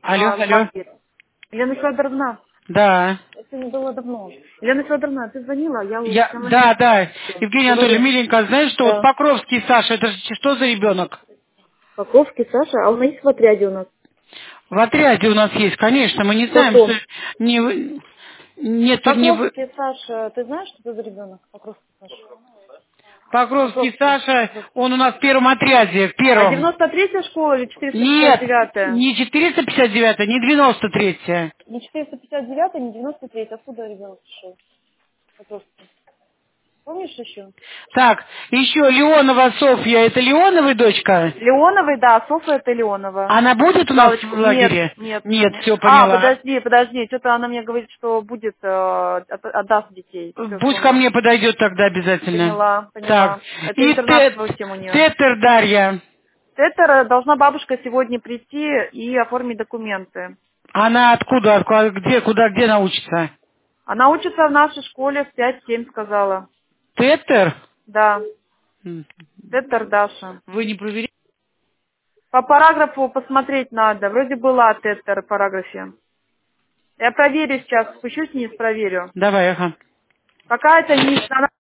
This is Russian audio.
Алло, алло. Звонит. Елена Федоровна, Да. это не было давно. Елена Федоровна, ты звонила, я сняла Да, место. да. Евгения Анатольевна, Говори. миленькая, знаешь, что вот Да. Покровский Саша, это же что за ребенок? Покровский, Саша, а он есть в отряде у нас? В отряде у нас есть, конечно, мы не В знаем, что каком? нету не в... Покровский, Саша, ты знаешь, что это за ребенок? Покровский, Саша. Покровский Покровский. Саша, он у нас в первом отряде, в А первом. 93-я школа или Нет, 459-я? не 459, не 93. Не 459-я, не 93-я. Откуда ребенок пришел? Покровский. Помнишь еще? Так, еще Леонова Софья, это Леоновая дочка? Леоновой, да, Софья это Леонова. Она будет у нас в Галочку. Нет, лагере? нет. Нет, все А, поняла. подожди, что-то она мне говорит, что будет, отдаст детей. Все, Пусть ко поняла. мне подойдет тогда обязательно. Поняла, Так, поняла. Это и интернатская тема у нее. Тетер Дарья. Тетер должна бабушка сегодня прийти и оформить документы. Она откуда, где, куда, где научится? Она учится в нашей школе в 5-7, сказала. Тетер? Да, Тетер Даша. Вы не проверяете? По параграфу посмотреть надо. Вроде была Тетер в параграфе. Я проверю сейчас, спущусь вниз, проверю. Давай, ага. Пока это не...